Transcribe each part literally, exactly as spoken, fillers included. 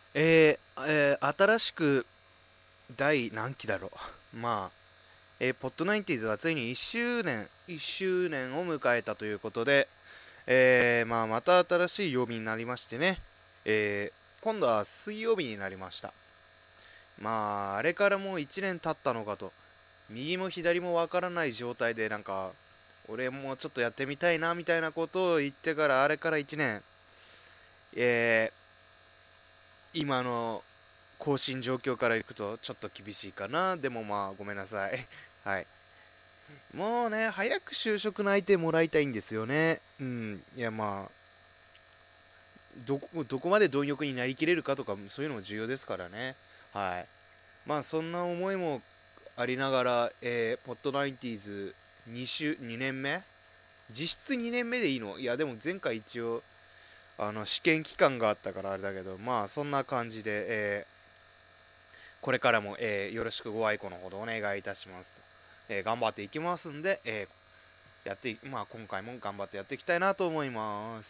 えーえー新しく第何期だろう。まあ、えーポッドナインティーズはついにいっしゅうねん、いっしゅうねんを迎えたということで、えーまあ、また新しい曜日になりましてね、えー今度は水曜日になりました。まあ、あれからもういちねん経ったのかと、右も左もわからない状態で、なんか、俺もちょっとやってみたいなみたいなことを言ってから、あれからいちねん、えー今の更新状況からいくとちょっと厳しいかな。でもまあ、ごめんなさい。はい。もうね、早く就職の相手もらいたいんですよね。うん。いやまあ、どこ、どこまで貪欲になりきれるかとか、そういうのも重要ですからね。はい。まあ、そんな思いもありながら、えー、ポッドナインティーズに週、にねんめ実質にねんめでいいの？いや、でも前回一応、あの、試験期間があったからあれだけど、まあ、そんな感じで、えーこれからも、えーよろしくご愛顧のほどお願いいたしますと。えー頑張っていきますんで、えーやってい、まあ、今回も頑張ってやっていきたいなと思います。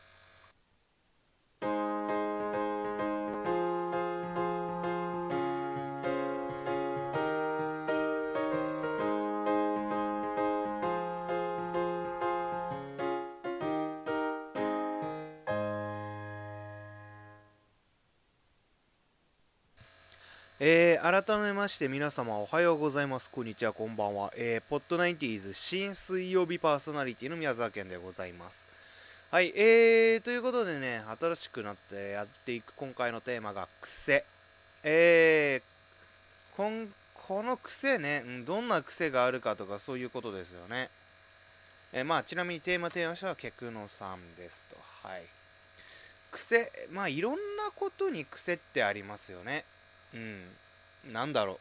えー改めまして皆様おはようございます。こんにちは、こんばんは。えー、ポッドナインティーズ新水曜日パーソナリティの宮沢健でございます。はい、えー、ということでね、新しくなってやっていく今回のテーマが癖。えー、こん、この癖ね、うんどんな癖があるかとかそういうことですよね。えーまあ、ちなみにテーマ提案者はケクノさんですと。はい。癖、まあ、いろんなことに癖ってありますよね。うん。なんだろう。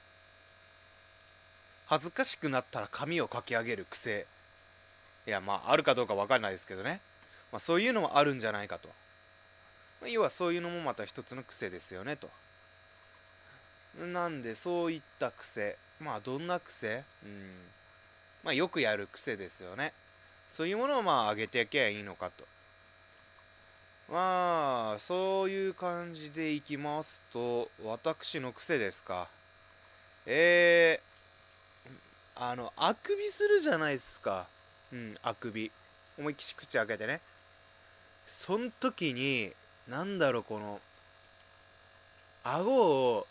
恥ずかしくなったら髪をかき上げる癖。いや、まあ、あるかどうかわかんないですけどね。まあ、そういうのもあるんじゃないかと。まあ要はそういうのもまた一つの癖ですよねと。なんで、そういった癖。まあ、どんな癖うん。まあ、よくやる癖ですよね。そういうものをまあ、上げていけばいいのかと。まあ、そういう感じでいきますと、私の癖ですか。えー、あの、あくびするじゃないですか。うん、あくび。思いっきし口開けてね。そん時に、なんだろう、この、顎を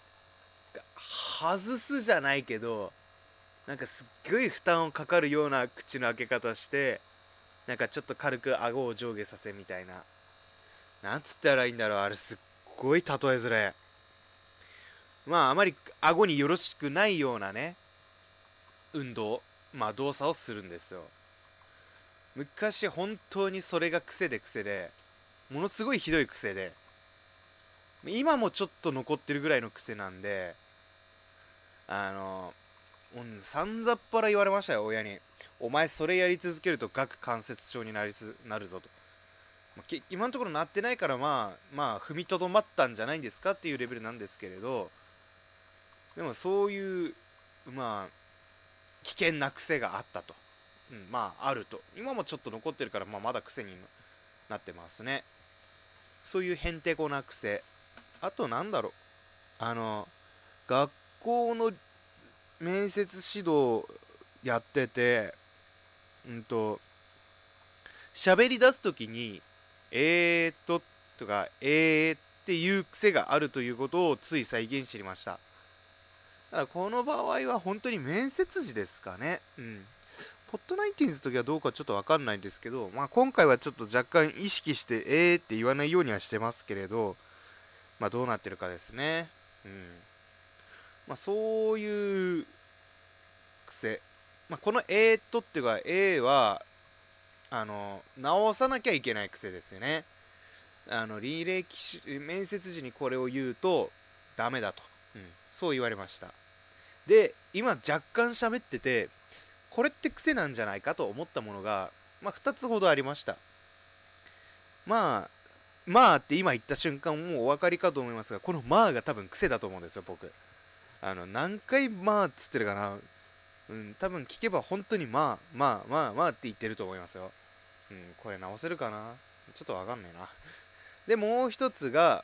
外すじゃないけど、なんかすっごい負担をかかるような口の開け方して、なんかちょっと軽く顎を上下させみたいな。なんつったらいいんだろう、あれすっごい例えづれ。まあ、あまり顎によろしくないようなね、運動、まあ動作をするんですよ。昔本当にそれが癖で癖で、ものすごいひどい癖で、今もちょっと残ってるぐらいの癖なんで、あの、さんざっぱら言われましたよ、親に。お前それやり続けると顎関節症になりすなるぞと。まあ今のところなってないからまあ、まあ、踏みとどまったんじゃないんですかっていうレベルなんですけれど、でもそういう、まあ、危険な癖があったと。うん、まあ、あると。今もちょっと残ってるから、まあ、まだ癖になってますね。そういうへんてこな癖。あとなんだろう。あの、学校の面接指導やってて、うんと、喋り出すときに、えーっと、とか、えーっていう癖があるということをつい最近知りました。ただこの場合は本当に面接時ですかね。うん。ポッドナインティーンズの時はどうかちょっとわかんないんですけど、まあ今回はちょっと若干意識して、えーって言わないようにはしてますけれど、まあどうなってるかですね。うん。まあそういう癖。まあこのえーっとっていうか、えーは、あの、直さなきゃいけない癖ですよね。あの、履歴面接時にこれを言うと、ダメだと。うん。そう言われました。で、今若干喋ってて、これって癖なんじゃないかと思ったものが、まあふたつほどありました。まあ、まあって今言った瞬間もうお分かりかと思いますが、このまあが多分癖だと思うんですよ、僕。あの、何回まあっつってるかな。うん、多分聞けば本当にまあ、まあ、まあ、まあって言ってると思いますよ。うん、これ直せるかなちょっとわかんないな。で、もう一つが、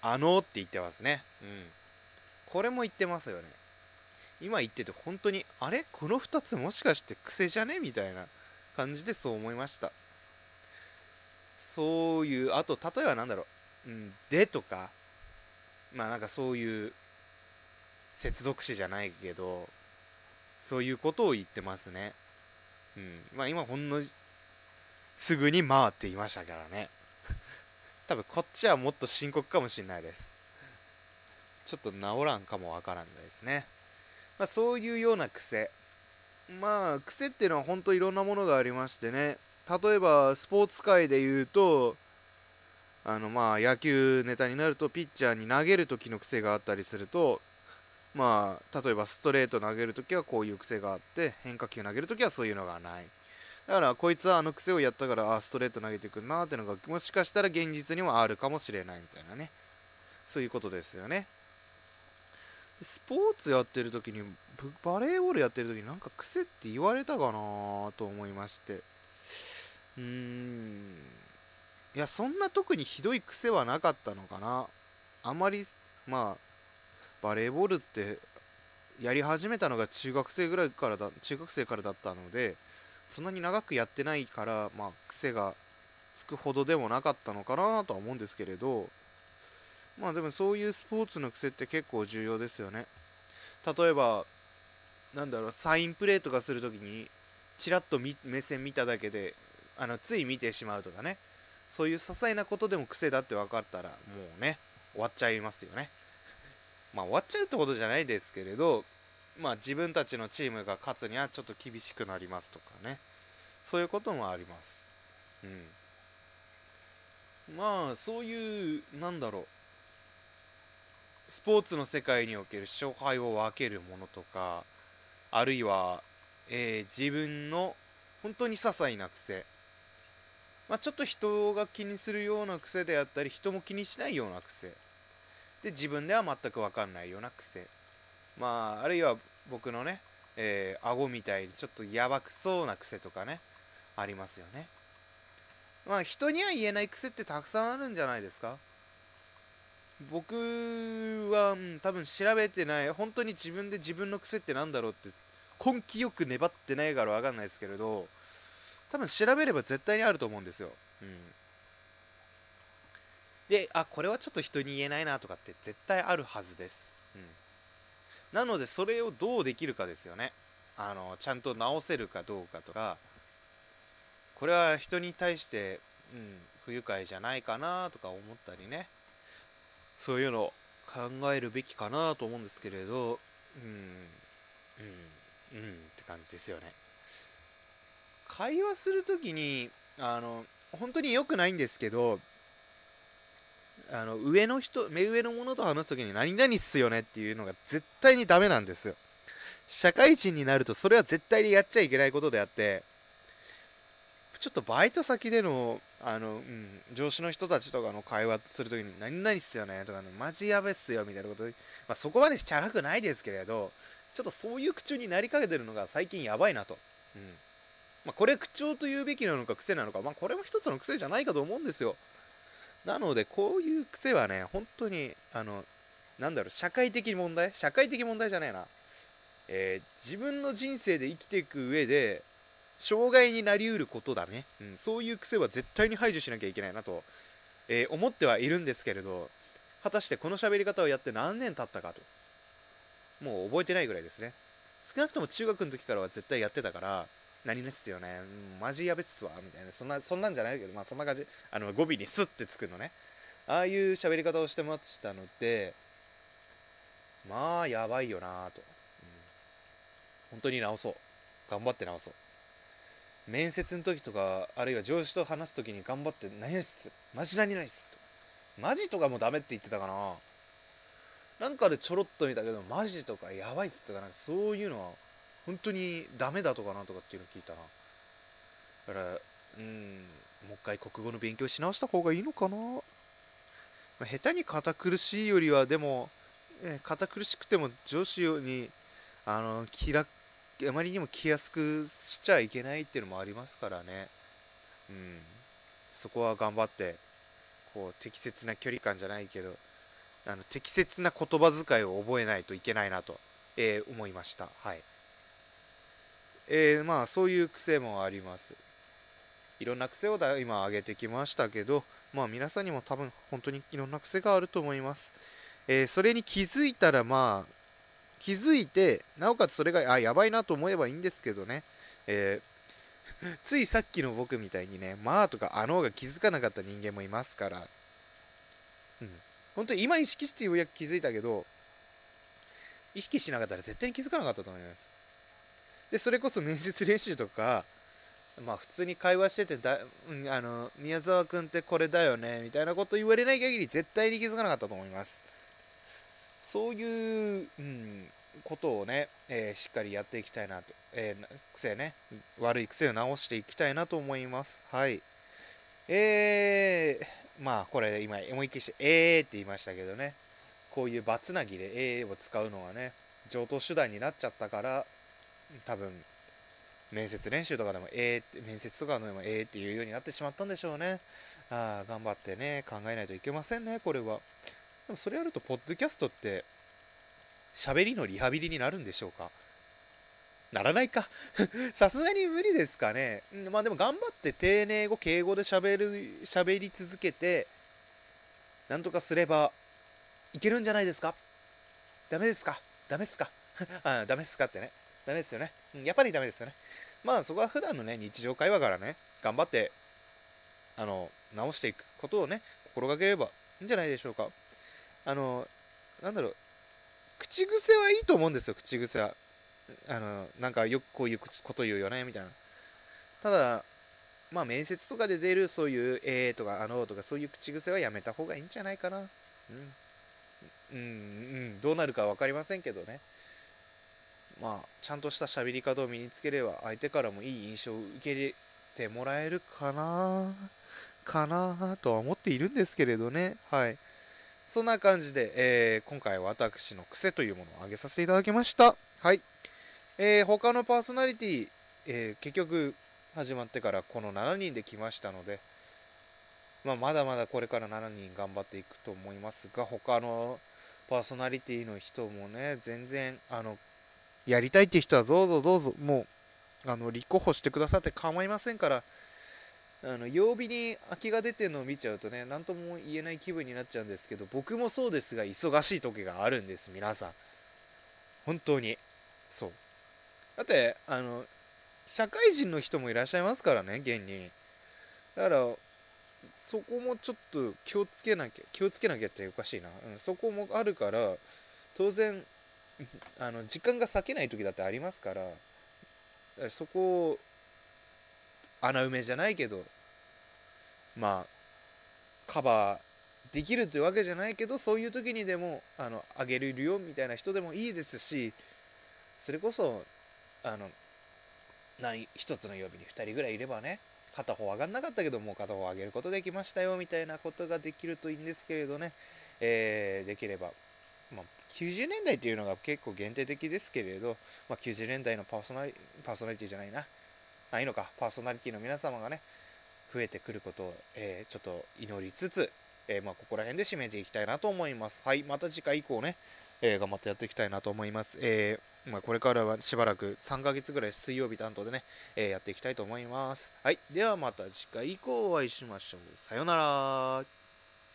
あのって言ってますね。うん。これも言ってますよね。今言ってて本当に、あれこのふたつもしかして癖じゃねみたいな感じでそう思いました。そういう、あと、例えばなんだろう、うん、でとか、まあなんかそういう接続詞じゃないけど、そういうことを言ってますね。うん。まあ今ほんのすぐにまあって言いましたからね。多分こっちはもっと深刻かもしれないです。ちょっと治らんかもわからんですね。まあそういうような癖。まあ癖っていうのは本当いろんなものがありましてね。例えばスポーツ界で言うと、あのまあ野球ネタになるとピッチャーに投げる時の癖があったりすると、まあ例えばストレート投げる時はこういう癖があって、変化球投げる時はそういうのがない。だからこいつはあの癖をやったからあストレート投げてくるなーってのがもしかしたら現実にもあるかもしれないみたいなね、そういうことですよね。スポーツやってる時に、バレーボールやってる時になんか癖って言われたかなと思いまして、うーん、いやそんな特にひどい癖はなかったのかな。あまり、まあバレーボールってやり始めたのが中学生ぐらいからだ中学生からだったので、そんなに長くやってないから、まあ癖がつくほどでもなかったのかなとは思うんですけれど、まあでもそういうスポーツの癖って結構重要ですよね。例えばなんだろう、サインプレーとかするときにチラッと目線見ただけであのつい見てしまうとかね、そういう些細なことでも癖だって分かったらもうね終わっちゃいますよね。まあ終わっちゃうってことじゃないですけれど、まあ自分たちのチームが勝つにはちょっと厳しくなりますとかね、そういうこともあります。うん。まあそういうなんだろう、スポーツの世界における勝敗を分けるものとか、あるいは、えー自分の本当に些細な癖、まあ、ちょっと人が気にするような癖であったり人も気にしないような癖で、自分では全く分かんないような癖、まああるいは僕のね、えー、顎みたいにちょっとやばくそうな癖とかね、ありますよね。まあ人には言えない癖ってたくさんあるんじゃないですか。僕は、うん、多分調べてない、本当に自分で自分の癖ってなんだろうって根気よく粘ってないから分かんないですけれど、多分調べれば絶対にあると思うんですよ。うん、で、あ、これはちょっと人に言えないなとかって絶対あるはずです。うん、なのでそれをどうできるかですよね。あのちゃんと直せるかどうかとか、これは人に対して、うん、不愉快じゃないかなとか思ったりね、そういうのを考えるべきかなと思うんですけれど、うんうんうんって感じですよね。会話するときにあの本当に良くないんですけど、あの上の人目上の者と話すときに何々っすよねっていうのが絶対にダメなんですよ。社会人になるとそれは絶対にやっちゃいけないことであって、ちょっとバイト先でのあの、うん、上司の人たちとかの会話するときに何々っすよねとか、ね、マジやべっすよみたいなことで、まあ、そこまでチャラくないですけれど、ちょっとそういう口調になりかけてるのが最近やばいなと。うん、まあ、これ口調と言うべきなのか癖なのか、まあ、これも一つの癖じゃないかと思うんですよ。なのでこういう癖はね本当にあのなんだろう、社会的問題社会的問題じゃないな、えー自分の人生で生きていく上で障害になりうることだね、うん、そういう癖は絶対に排除しなきゃいけないなと、えー思ってはいるんですけれど、果たしてこの喋り方をやって何年経ったかと、もう覚えてないぐらいですね。少なくとも中学の時からは絶対やってたから、何ですよね、うん、マジやべっすわみたいな、そんなそんなんじゃないけど、まあそんな感じ、あの語尾にスッてつくのね、ああいう喋り方をしてましたので、まあやばいよなぁと、うん、本当に直そう、頑張って直そう。面接の時とか、あるいは上司と話す時に頑張って、何々っす、マジ何々っすと、マジとかもダメって言ってたかな、なんかでちょろっと見たけど、マジとかやばいっつってかなんか、そういうのは本当にダメだとかなとかっていうの聞いたな。だから、うん、もう一回国語の勉強し直した方がいいのかな。まあ下手に堅苦しいよりは、でも、え堅苦しくても上司にあの気楽、あまりにも気安くしちゃいけないっていうのもありますからね。うん、そこは頑張ってこう適切な距離感じゃないけど、 あの適切な言葉遣いを覚えないといけないなと、えー思いました。はい。えーまあそういう癖もあります。いろんな癖をだ今挙げてきましたけど、まあ皆さんにも多分本当にいろんな癖があると思います。えーそれに気づいたら、まあ気づいて、なおかつそれがあやばいなと思えばいいんですけどね、えーついさっきの僕みたいにね、まあとかあのが気づかなかった人間もいますから、うん、本当に今意識してようやく気づいたけど、意識しなかったら絶対に気づかなかったと思います。でそれこそ面接練習とか、まあ普通に会話しててだ、うん、あの宮沢君ってこれだよねみたいなこと言われない限り絶対に気づかなかったと思います。そういう、うん、ことをね、えーしっかりやっていきたいなと、えー癖ね、悪い癖を直していきたいなと思います。はい。えー、まあこれ今思いっきりしてえーって言いましたけどね、こういうバツナギでえーを使うのはね、上等手段になっちゃったから、多分面接練習とかでもえーって、面接とかでもえーっていうようになってしまったんでしょうね。ああ、頑張ってね、考えないといけませんね、これは。でもそれやると、ポッドキャストって、喋りのリハビリになるんでしょうか？ならないか。さすがに無理ですかね。うん、まあでも頑張って丁寧語、敬語で喋る、喋り続けて、なんとかすればいけるんじゃないですか？ダメですか？ダメっすか？あ、ダメっすかってね。ダメですよね。うん、やっぱりダメですよね。まあそこは普段のね、日常会話からね、頑張って、あの、直していくことをね、心がければいいんじゃないでしょうか。あの、なんだろう、口癖はいいと思うんですよ、口癖は。あの、なんかよくこういうこと言うよね、みたいな。ただ、まあ面接とかで出るそういうえーとかあのーとかそういう口癖はやめた方がいいんじゃないかな。うん。うん、うん、どうなるか分かりませんけどね。まあ、ちゃんとした喋り方を身につければ、相手からもいい印象を受け入れてもらえるかな、かなとは思っているんですけれどね。はい。そんな感じで、えー今回は私の癖というものを挙げさせていただきました。はい。えー他のパーソナリティ、えー結局始まってからこのしちにんで来ましたので、まあ、まだまだこれからしちにん頑張っていくと思いますが、他のパーソナリティの人もね、全然、あの、やりたいっていう人はどうぞどうぞ、もう、あの、立候補してくださって構いませんから、あの、曜日に空きが出てるのを見ちゃうとね、なんとも言えない気分になっちゃうんですけど、僕もそうですが、忙しい時があるんです、皆さん。本当に。そう。だって、あの、社会人の人もいらっしゃいますからね、現に。だから、そこもちょっと気をつけなきゃ、気をつけなきゃっておかしいな。うん、そこもあるから、当然、あの、時間が割けない時だってありますから、そこを穴埋めじゃないけど、まあ、カバーできるというわけじゃないけど、そういう時にでも、あの、あげれるよみたいな人でもいいですし、それこそ、あの、ない一つの曜日にふたりぐらいいればね、片方上がんなかったけどもう片方上げることできましたよみたいなことができるといいんですけれどね、えーできれば、まあ、きゅうじゅうねんだいっていうのが結構限定的ですけれど、まあ、きゅうじゅうねんだいのパーソナリパーソナリティじゃないな、あいいのか、パーソナリティの皆様がね増えてくることを、えーちょっと祈りつつ、えーまあ、ここら辺で締めていきたいなと思います。はい、また次回以降ね、えー頑張ってやっていきたいなと思います。えーまあ、これからはしばらくさんかげつぐらい水曜日担当でね、えーやっていきたいと思います。はい、ではまた次回以降お会いしましょう。さようなら。